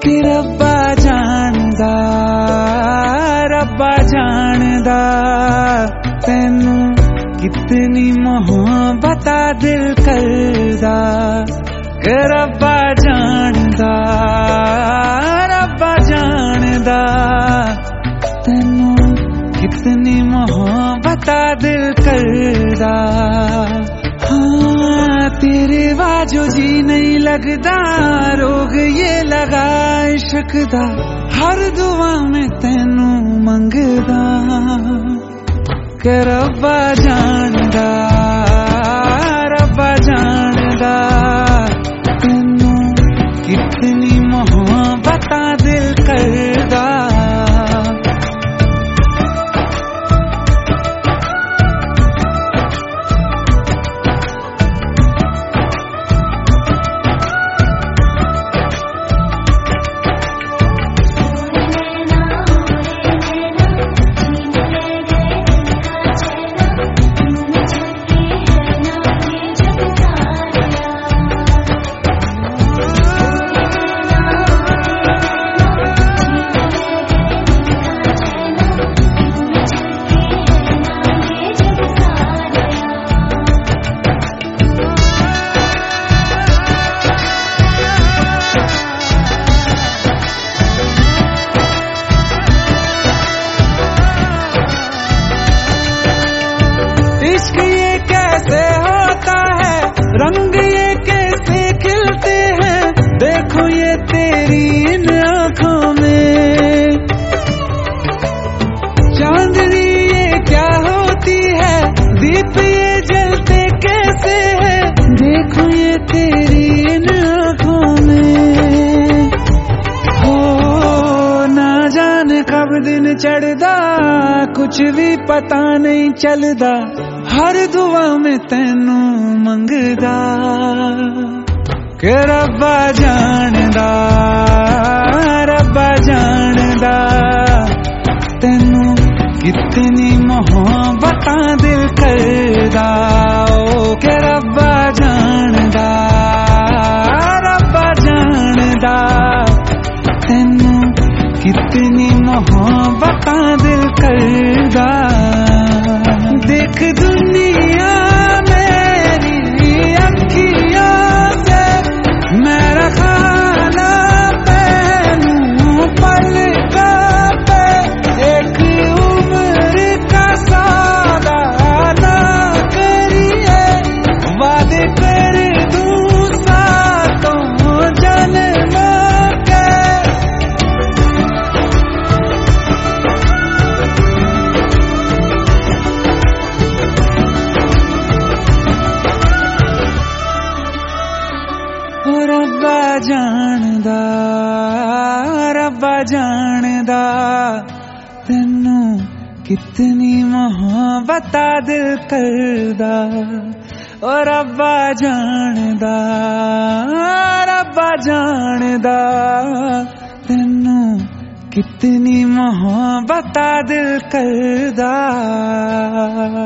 कि रब्बा जानदा तैनू कितनी मोहब्बत दिल करदा। कि रब्बा जानदा तैनू कितनी मोहब्बत दिल करदा। हाँ तेरे बाजो जी नहीं लगदा, रोग ये लगा इश्क दा, हर दुआ में तैनू मंगदा। कि रब्बा जानदा तैनू कितनी मोहब्बत दिल करदा। इश्क ये कैसे होता है, रंग ये कैसे खिलते हैं, देखो ये तेरी इन आँखों में। चांदनी ये क्या होती है, दीप ये जलते कैसे है, देखो ये तेरी इन आँखों में। हो ना जाने कब दिन चढ़दा, कुछ भी पता नहीं चलदा, हर दुआ में तैनू मंगदा। कि रब्बा जानदा तैनू कितनी मोहब्बत दिल करदा। ओ कि रब्बा जानदा तैनू कितनी मोहब्बत दिल करदा। देख दुनिया मेरी अखियों से, मेरा खाना तैनू पलकों पे, एक उम्र का सौदा ना करिए, वादे कर दूं सातों जन्मों के। रब्बा जानदा तैनू कितनी मोहब्बत दिल करदा। ओ रब्बा जानदा तैनू कितनी मोहब्बत दिल करदा।